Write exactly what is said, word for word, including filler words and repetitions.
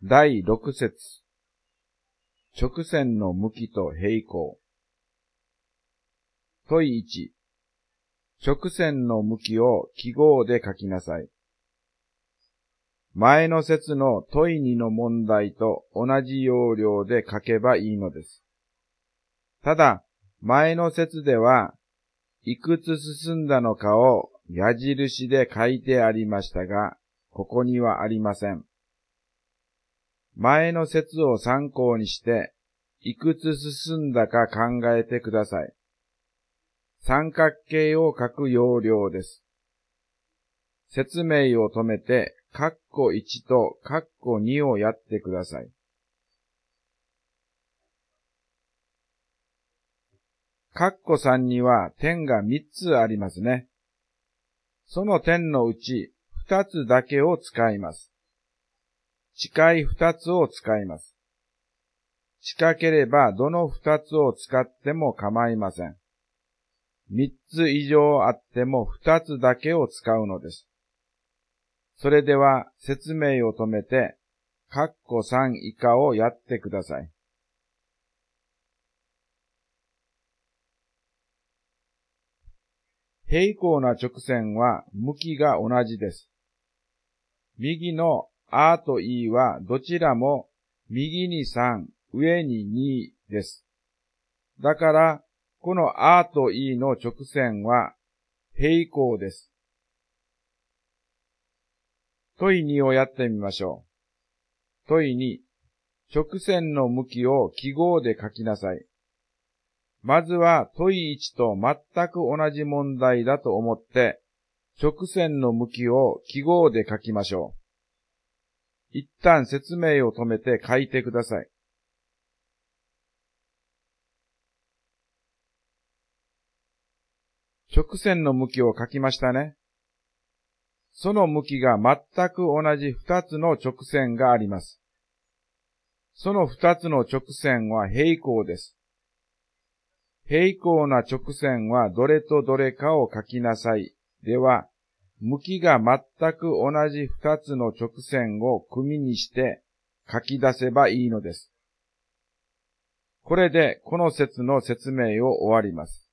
だいろく節。直線の向きと平行。問いいち。直線の向きを記号で書きなさい。前の節の問いにの問題と同じ要領で書けばいいのです。ただ、前の節では、いくつ進んだのかを矢印で書いてありましたが、ここにはありません。前の節を参考にして、いくつ進んだか考えてください。三角形を書く要領です。説明を止めて、カッコいちとカッコにをやってください。カッコさんには点がみっつありますね。その点のうちふたつだけを使います。近いふたつを使います。近ければどのふたつを使っても構いません。みっつ以上あってもふたつだけを使うのです。それでは説明を止めて、カッコさん以下をやってください。平行な直線は向きが同じです。右の アール と イー はどちらも右にさん、上ににです。だから、この アール と イー の直線は平行です。問いにをやってみましょう。問いに、直線の向きを記号で書きなさい。まずは問いいちと全く同じ問題だと思って、直線の向きを記号で書きましょう。一旦説明を止めて書いてください。直線の向きを書きましたね。その向きが全く同じ二つの直線があります。その二つの直線は平行です。平行な直線はどれとどれかを書きなさい。では、向きが全く同じ二つの直線を組にして書き出せばいいのです。これでこの節の説明を終わります。